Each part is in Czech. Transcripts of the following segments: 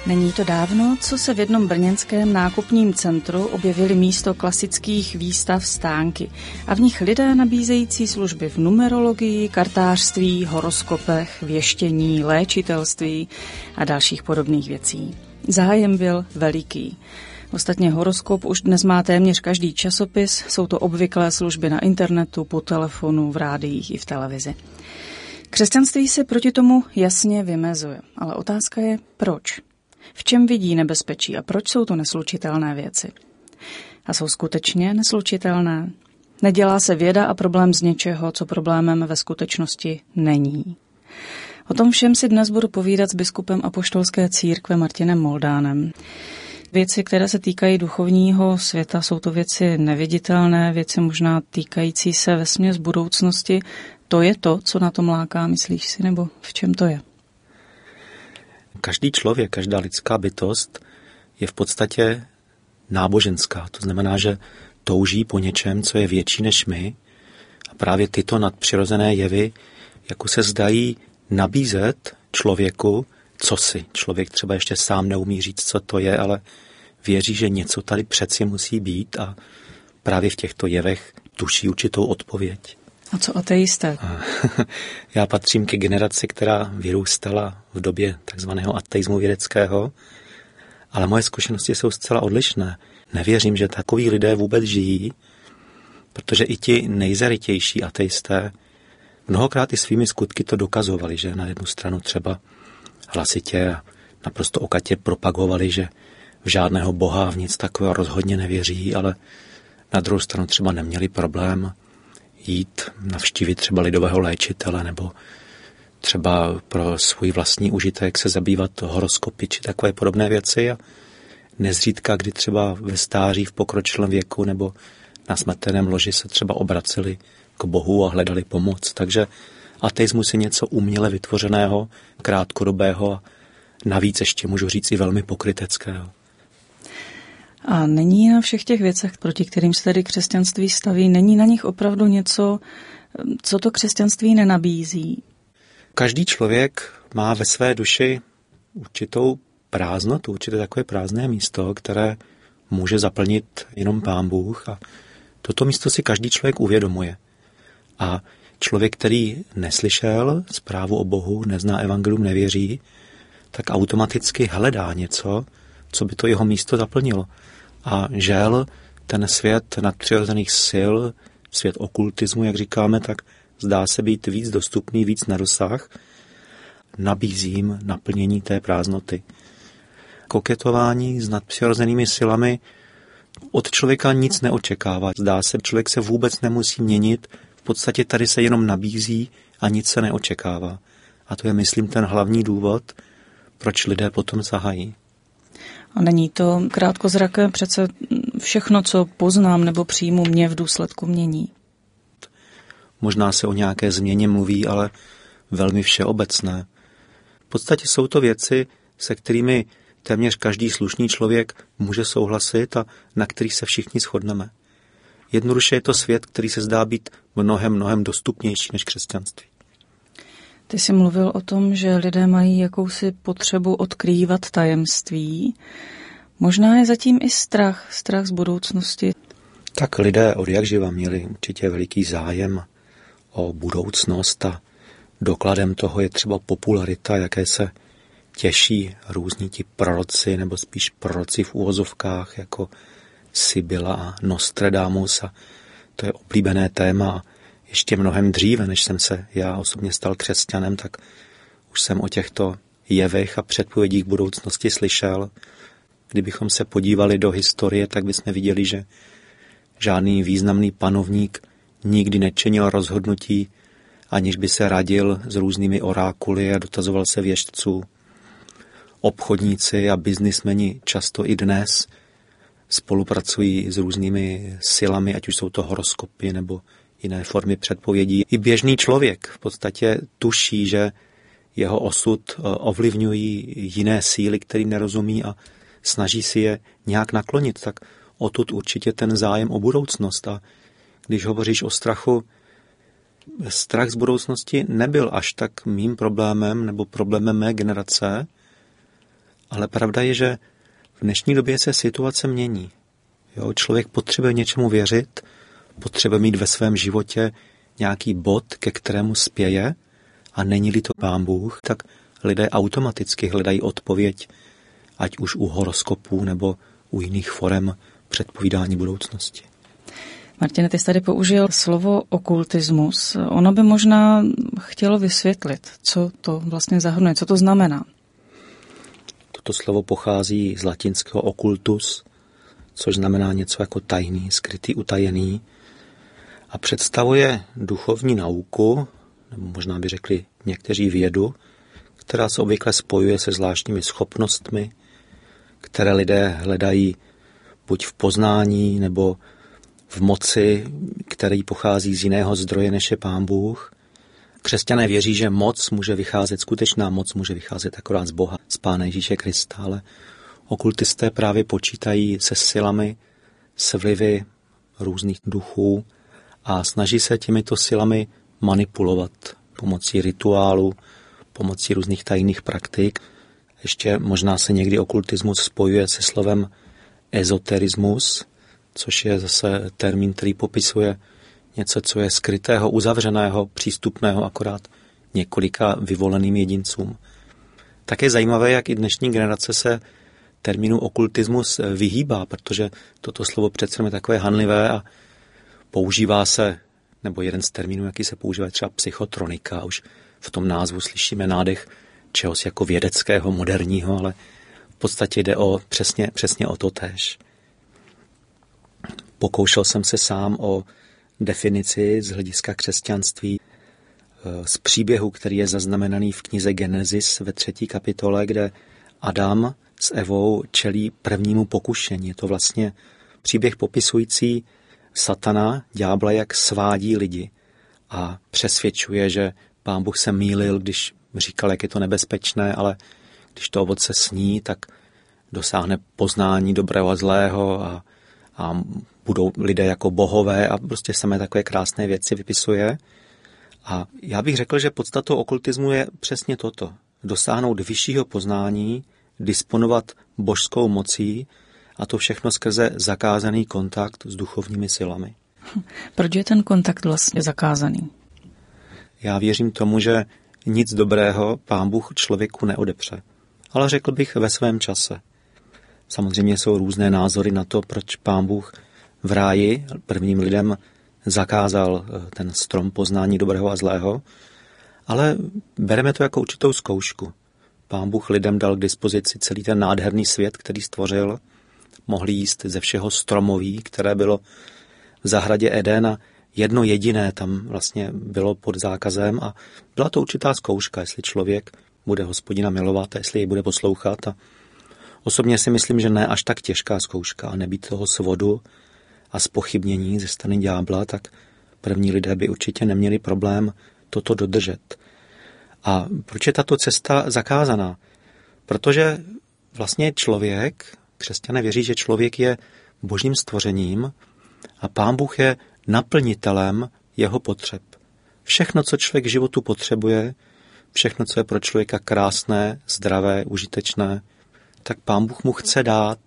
Není to dávno, co se v jednom brněnském nákupním centru objevily místo klasických výstav stánky a v nich lidé nabízející služby v numerologii, kartářství, horoskopech, věštění, léčitelství a dalších podobných věcí. Zájem byl veliký. Ostatně horoskop už dnes má téměř každý časopis, jsou to obvyklé služby na internetu, po telefonu, v rádiích i v televizi. Křesťanství se proti tomu jasně vymezuje, ale otázka je proč? V čem vidí nebezpečí a proč jsou to neslučitelné věci? A jsou skutečně neslučitelné? Nedělá se věda a problém z něčeho, co problémem ve skutečnosti není. O tom všem si dnes budu povídat s biskupem apoštolské církve Martinem Moldánem. Věci, které se týkají duchovního světa, jsou to věci neviditelné, věci možná týkající se vesměs budoucnosti. To je to, co na tom láká, myslíš si, nebo v čem to je? Každý člověk, každá lidská bytost je v podstatě náboženská. To znamená, že touží po něčem, co je větší než my. A právě tyto nadpřirozené jevy jako se zdají nabízet člověku cosi. Člověk třeba ještě sám neumí říct, co to je, ale věří, že něco tady přeci musí být a právě v těchto jevech tuší určitou odpověď. A co ateisté? Já patřím ke generaci, která vyrůstala v době takzvaného ateismu vědeckého, ale moje zkušenosti jsou zcela odlišné. Nevěřím, že takoví lidé vůbec žijí, protože i ti nejzarytější ateisté mnohokrát i svými skutky to dokazovali, že na jednu stranu třeba hlasitě a naprosto okatě propagovali, že v žádného boha, v nic takového rozhodně nevěří, ale na druhou stranu třeba neměli problém jít navštívit třeba lidového léčitele nebo třeba pro svůj vlastní užitek se zabývat horoskopy či takové podobné věci a nezřídka, kdy třeba ve stáří v pokročilém věku nebo na smrtelném loži se třeba obraceli k Bohu a hledali pomoc. Takže ateismus je něco uměle vytvořeného, krátkodobého a navíc ještě můžu říct i velmi pokryteckého. A není na všech těch věcech, proti kterým se tedy křesťanství staví, není na nich opravdu něco, co to křesťanství nenabízí? Každý člověk má ve své duši určitou prázdnotu, určité takové prázdné místo, které může zaplnit jenom Pán Bůh a toto místo si každý člověk uvědomuje. A člověk, který neslyšel zprávu o Bohu, nezná evangelium, nevěří, tak automaticky hledá něco, co by to jeho místo zaplnilo. A žel, ten svět nadpřirozených sil, svět okultismu, jak říkáme, tak zdá se být víc dostupný, víc na dosah, nabízím naplnění té prázdnoty. Koketování s nadpřirozenými silami od člověka nic neočekává. Zdá se, člověk se vůbec nemusí měnit, v podstatě tady se jenom nabízí a nic se neočekává. A to je, myslím, ten hlavní důvod, proč lidé potom sahají. A není to krátkozraké, přece všechno, co poznám nebo přijmu, mě v důsledku mění. Možná se o nějaké změně mluví, ale velmi všeobecné. V podstatě jsou to věci, se kterými téměř každý slušný člověk může souhlasit a na kterých se všichni shodneme. Jednoduše je to svět, který se zdá být mnohem dostupnější než křesťanství. Ty jsi mluvil o tom, že lidé mají jakousi potřebu odkrývat tajemství. Možná je zatím i strach z budoucnosti. Tak lidé odjakživa měli určitě veliký zájem o budoucnost a dokladem toho je třeba popularita, jaké se těší různí ti proroci, nebo spíš proroci v uvozovkách, jako Sibylla a Nostradamus. A to je oblíbené téma. Ještě mnohem dříve, než jsem se já osobně stal křesťanem, tak už jsem o těchto jevech a předpovědích budoucnosti slyšel. Kdybychom se podívali do historie, tak bychom viděli, že žádný významný panovník nikdy nečinil rozhodnutí, aniž by se radil s různými orákuly a dotazoval se věštců. Obchodníci a biznismeni často i dnes spolupracují s různými silami, ať už jsou to horoskopy nebo jiné formy předpovědí. I běžný člověk v podstatě tuší, že jeho osud ovlivňují jiné síly, kterým nerozumí a snaží si je nějak naklonit. Tak odtud určitě ten zájem o budoucnost. A když hovoříš o strachu, strach z budoucnosti nebyl až tak mým problémem nebo problémem mé generace, Ale pravda je, že v dnešní době se situace mění. Jo, člověk potřebuje něčemu věřit, potřebuje mít ve svém životě nějaký bod, ke kterému spěje, a není-li to Pán Bůh, tak lidé automaticky hledají odpověď, ať už u horoskopů nebo u jiných forem předpovídání budoucnosti. Martine, ty jsi tady použil slovo okultismus. Ono by možná chtělo vysvětlit, co to vlastně zahrnuje, co to znamená. Toto slovo pochází z latinského occultus, což znamená něco jako tajný, skrytý, utajený, a představuje duchovní nauku, nebo možná by řekli někteří vědu, která se obvykle spojuje se zvláštními schopnostmi, které lidé hledají buď v poznání nebo v moci, který pochází z jiného zdroje, než je Pán Bůh. Křesťané věří, že moc může vycházet, skutečná moc může vycházet akorát z Boha, z Pána Ježíše Krista, ale okultisté právě počítají se silami, s vlivy různých duchů a snaží se těmito silami manipulovat pomocí rituálu, pomocí různých tajných praktik. Ještě možná se někdy okultismus spojuje se slovem ezoterismus, což je zase termín, který popisuje něco, co je skrytého, uzavřeného, přístupného akorát několika vyvoleným jedincům. Tak je zajímavé, jak i dnešní generace se termínu okultismus vyhýbá, protože toto slovo přece je takové hanlivé a používá se, nebo jeden z termínů, jaký se používá, třeba psychotronika. Už v tom názvu slyšíme nádech čehosi jako vědeckého, moderního, ale v podstatě jde přesně o to též. Pokoušel jsem se sám o definici z hlediska křesťanství z příběhu, který je zaznamenaný v knize Genesis ve 3. kapitole, kde Adam s Evou čelí prvnímu pokušení. Je to vlastně příběh popisující satana, ďábla, jak svádí lidi a přesvědčuje, že Pán Bůh se mýlil, když říkal, jak je to nebezpečné, ale když to ovoce sní, tak dosáhne poznání dobrého a zlého a budou lidé jako bohové a prostě samé takové krásné věci vypisuje. A já bych řekl, že podstatou okultismu je přesně toto. Dosáhnout vyššího poznání, disponovat božskou mocí a to všechno skrze zakázaný kontakt s duchovními silami. Proč je ten kontakt vlastně zakázaný? Já věřím tomu, že nic dobrého Pán Bůh člověku neodepře. Ale řekl bych ve svém čase. Samozřejmě jsou různé názory na to, proč Pán Bůh v ráji prvním lidem zakázal ten strom poznání dobrého a zlého, ale bereme to jako určitou zkoušku. Pán Bůh lidem dal k dispozici celý ten nádherný svět, který stvořil. Mohli jíst ze všeho stromoví, které bylo v zahradě Eden a jedno jediné tam vlastně bylo pod zákazem a byla to určitá zkouška, jestli člověk bude Hospodina milovat a jestli jej bude poslouchat. A osobně si myslím, že ne až tak těžká zkouška a nebýt toho svodu a zpochybnění ze strany ďábla, tak první lidé by určitě neměli problém toto dodržet. A proč je tato cesta zakázaná? Protože vlastně člověk, křesťané věří, že člověk je božím stvořením a Pán Bůh je naplnitelem jeho potřeb. Všechno, co člověk k životu potřebuje, všechno, co je pro člověka krásné, zdravé, užitečné, tak Pán Bůh mu chce dát.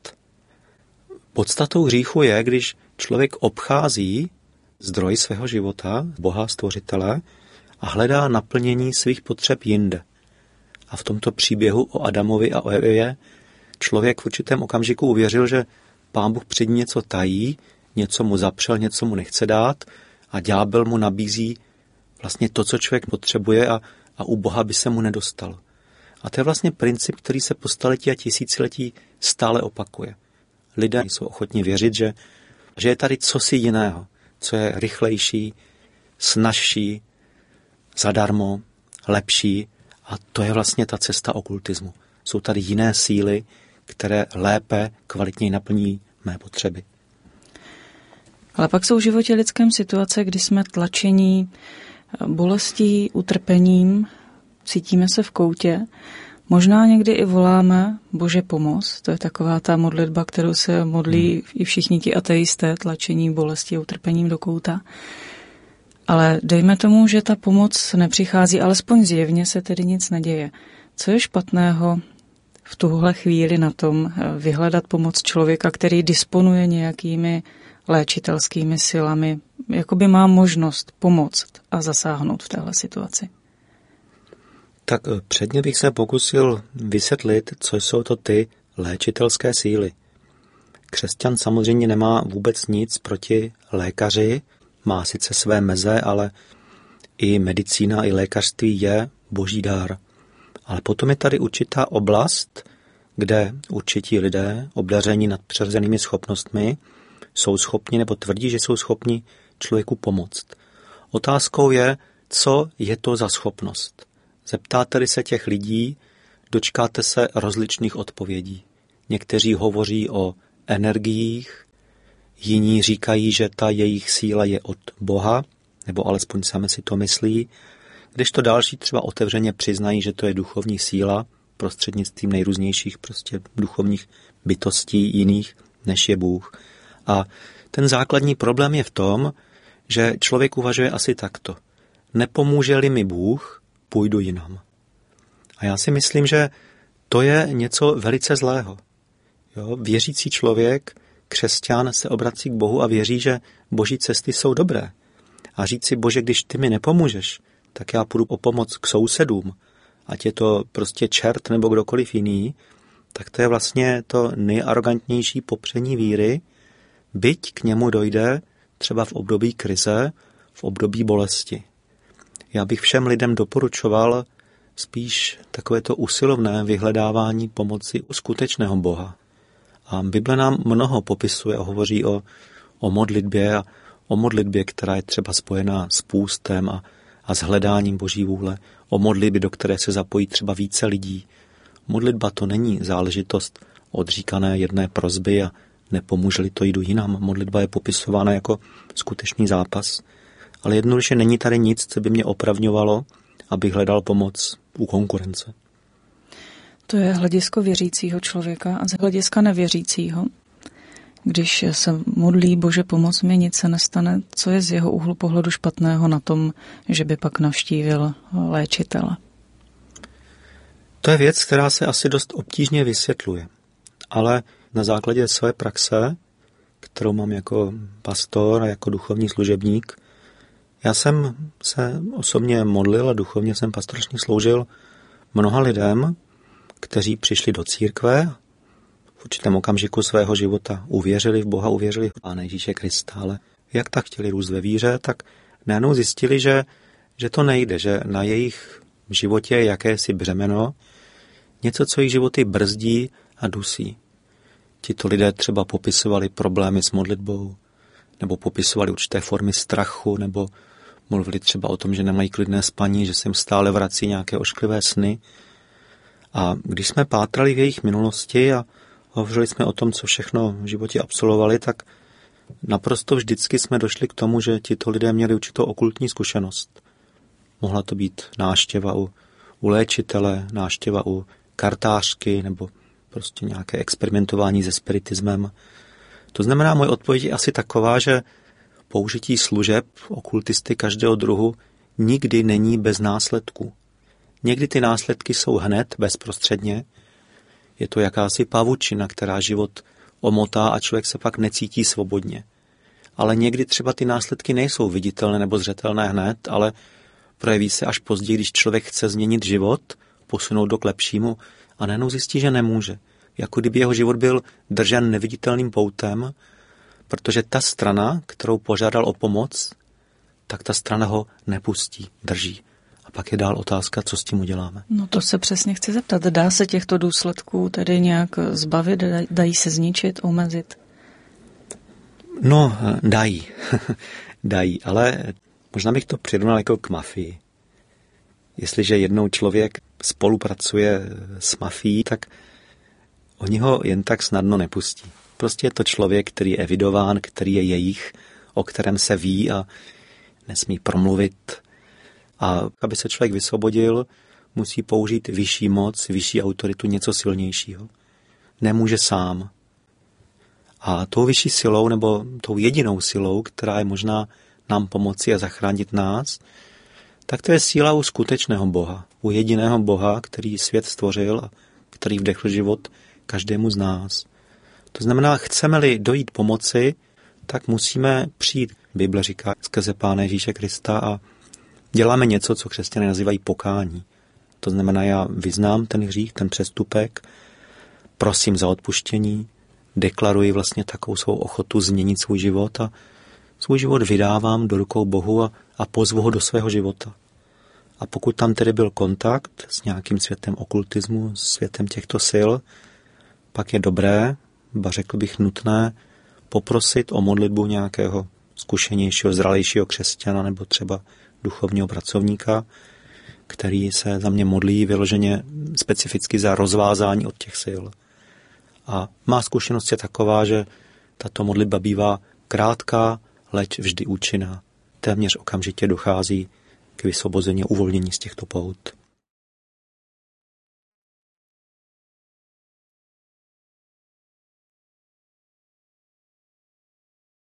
Podstatou hříchu je, když člověk obchází zdroj svého života, Boha stvořitele, a hledá naplnění svých potřeb jinde. A v tomto příběhu o Adamovi a o Evě člověk v určitém okamžiku uvěřil, že Pán Bůh před něco tají, něco mu zapřel, něco mu nechce dát a ďábel mu nabízí vlastně to, co člověk potřebuje a u Boha by se mu nedostal. A to je vlastně princip, který se po staletí a tisíciletí stále opakuje. Lidé jsou ochotni věřit, že je tady cosi jiného, co je rychlejší, snazší, zadarmo, lepší a to je vlastně ta cesta okultismu. Jsou tady jiné síly, které lépe, kvalitněji naplní mé potřeby. Ale pak jsou v životě lidském situace, kdy jsme tlačení bolestí, utrpením, cítíme se v koutě, možná někdy i voláme Bože pomoz, to je taková ta modlitba, kterou se modlí i všichni ti ateisté, tlačení bolesti a utrpením do kouta. Ale dejme tomu, že ta pomoc nepřichází, alespoň zjevně se tedy nic neděje. Co je špatného v tuhle chvíli na tom vyhledat pomoc člověka, který disponuje nějakými léčitelskými silami, jakoby má možnost pomoct a zasáhnout v téhle situaci? Tak předně bych se pokusil vysvětlit, co jsou to ty léčitelské síly. Křesťan samozřejmě nemá vůbec nic proti lékaři, má sice své meze, ale i medicína, i lékařství je boží dár. Ale potom je tady určitá oblast, kde určití lidé, obdaření nadpřirozenými schopnostmi, jsou schopni nebo tvrdí, že jsou schopni člověku pomoct. Otázkou je, co je to za schopnost. Zeptáte-li se těch lidí, dočkáte se rozličných odpovědí. Někteří hovoří o energiích, jiní říkají, že ta jejich síla je od Boha, nebo alespoň sami si to myslí, kdežto další třeba otevřeně přiznají, že to je duchovní síla prostřednictvím nejrůznějších prostě duchovních bytostí jiných, než je Bůh. A ten základní problém je v tom, že člověk uvažuje asi takto. Nepomůže-li mi Bůh, půjdu jinam. A já si myslím, že to je něco velice zlého. Jo? Věřící člověk, křesťan, se obrací k Bohu a věří, že boží cesty jsou dobré. A říct si, Bože, když ty mi nepomůžeš, tak já půjdu o pomoc k sousedům, ať je to prostě čert nebo kdokoliv jiný, tak to je vlastně to nejarogantnější popření víry, byť k němu dojde třeba v období krize, v období bolesti. Já bych všem lidem doporučoval spíš takovéto usilovné vyhledávání pomoci u skutečného Boha. A Bible nám mnoho popisuje a hovoří o modlitbě a o modlitbě, která je třeba spojená s půstem a s hledáním boží vůle, o modlitbě, do které se zapojí třeba více lidí. Modlitba to není záležitost odříkané jedné prosby a nepomůže-li to, jdu jinam. Modlitba je popisována jako skutečný zápas, ale jednoduše není tady nic, co by mě opravňovalo, abych hledal pomoc u konkurence. To je hledisko věřícího člověka a z hlediska nevěřícího. Když se modlí, Bože, pomoc mi, nic se nestane, co je z jeho úhlu pohledu špatného na tom, že by pak navštívil léčitele? To je věc, která se asi dost obtížně vysvětluje. Ale na základě své praxe, kterou mám jako pastor a jako duchovní služebník, já jsem se osobně modlil a duchovně jsem pastoračně sloužil mnoha lidem, kteří přišli do církve, v určitém okamžiku svého života uvěřili v Boha, uvěřili v Pána Ježíše Krista, ale jak tak chtěli růst ve víře, tak najednou zjistili, že to nejde, že na jejich životě je jakési břemeno, něco, co jejich životy brzdí a dusí. Tito lidé třeba popisovali problémy s modlitbou, nebo popisovali určité formy strachu, nebo mluvili třeba o tom, že nemají klidné spaní, že se jim stále vrací nějaké ošklivé sny. A když jsme pátrali v jejich minulosti a hovořili jsme o tom, co všechno v životě absolvovali, tak naprosto vždycky jsme došli k tomu, že tito lidé měli určitou okultní zkušenost. Mohla to být návštěva u léčitele, návštěva u kartářky nebo prostě nějaké experimentování se spiritismem. To znamená, moje odpověď je asi taková, že použití služeb okultisty každého druhu nikdy není bez následků. Někdy ty následky jsou hned, bezprostředně. Je to jakási pavučina, která život omotá a člověk se pak necítí svobodně. Ale někdy třeba ty následky nejsou viditelné nebo zřetelné hned, ale projeví se až později, když člověk chce změnit život, posunout do k lepšímu a najednou zjistí, že nemůže. Jako kdyby jeho život byl držen neviditelným poutem, protože ta strana, kterou požádal o pomoc, tak ta strana ho nepustí, drží. A pak je dál otázka, co s tím uděláme. No to se přesně chci zeptat. Dá se těchto důsledků tedy nějak zbavit? Dají se zničit, omezit? No, dají. Dají, ale možná bych to přirovnal jako k mafii. Jestliže jednou člověk spolupracuje s mafií, tak oni ho jen tak snadno nepustí. Prostě je to člověk, který je evidován, který je jejich, o kterém se ví a nesmí promluvit. A aby se člověk vysvobodil, musí použít vyšší moc, vyšší autoritu, něco silnějšího. Nemůže sám. A tou vyšší silou, nebo tou jedinou silou, která je možná nám pomoci a zachránit nás, tak to je síla u skutečného Boha. U jediného Boha, který svět stvořil a který vdechl život každému z nás. To znamená, chceme-li dojít pomoci, tak musíme přijít, Bible říká, skrze Pána Ježíše Krista a děláme něco, co křesťané nazývají pokání. To znamená, já vyznám ten hřích, ten přestupek, prosím za odpuštění, deklaruji vlastně takovou svou ochotu změnit svůj život a svůj život vydávám do rukou Bohu a pozvu ho do svého života. A pokud tam tedy byl kontakt s nějakým světem okultismu, světem těchto sil, pak je dobré, ba řekl bych nutné, poprosit o modlitbu nějakého zkušenějšího, zralejšího křesťana nebo třeba duchovního pracovníka, který se za mě modlí vyloženě specificky za rozvázání od těch sil. A má zkušenost je taková, že tato modlitba bývá krátká, leč vždy účinná. Téměř okamžitě dochází k vysvobození a uvolnění z těchto pout.